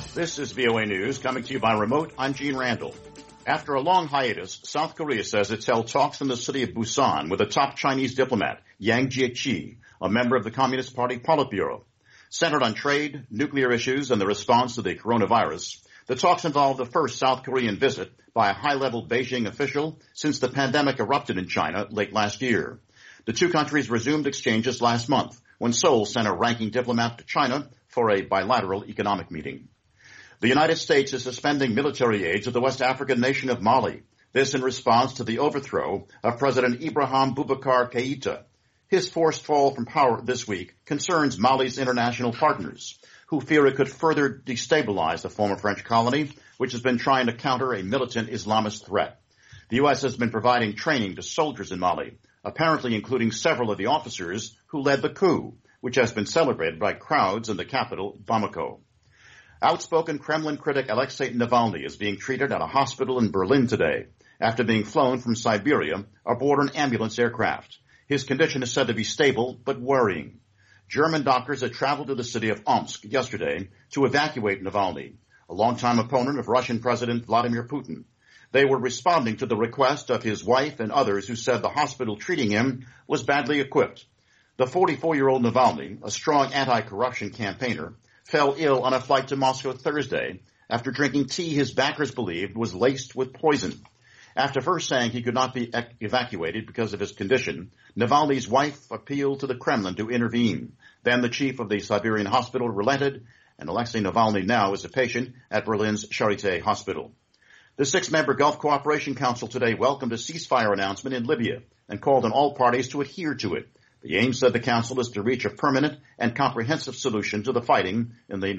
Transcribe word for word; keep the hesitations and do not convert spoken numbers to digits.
This is V O A News, coming to you by remote. I'm Gene Randall. After a long hiatus, South Korea says it's held talks in the city of Busan with a top Chinese diplomat, Yang Jiechi, a member of the Communist Party Politburo. Centered on trade, nuclear issues, and the response to the coronavirus, the talks involve the first South Korean visit by a high-level Beijing official since the pandemic erupted in China late last year. The two countries resumed exchanges last month when Seoul sent a ranking diplomat to China for a bilateral economic meeting. The United States is suspending military aid to the West African nation of Mali. This in response to the overthrow of President Ibrahim Boubacar Keïta. His forced fall from power this week concerns Mali's international partners, who fear it could further destabilize the former French colony, which has been trying to counter a militant Islamist threat. The U S has been providing training to soldiers in Mali, apparently including several of the officers who led the coup, which has been celebrated by crowds in the capital, Bamako. Outspoken Kremlin critic Alexei Navalny is being treated at a hospital in Berlin today after being flown from Siberia aboard an ambulance aircraft. His condition is said to be stable but worrying. German doctors had traveled to the city of Omsk yesterday to evacuate Navalny, a longtime opponent of Russian President Vladimir Putin. They were responding to the request of his wife and others who said the hospital treating him was badly equipped. The forty-four-year-old Navalny, a strong anti-corruption campaigner, fell ill on a flight to Moscow Thursday after drinking tea his backers believed was laced with poison. After first saying he could not be ec- evacuated because of his condition, Navalny's wife appealed to the Kremlin to intervene. Then the chief of the Siberian hospital relented, and Alexei Navalny now is a patient at Berlin's Charité Hospital. The six-member Gulf Cooperation Council today welcomed a ceasefire announcement in Libya and called on all parties to adhere to it. The aim, said the council, is to reach a permanent and comprehensive solution to the fighting in the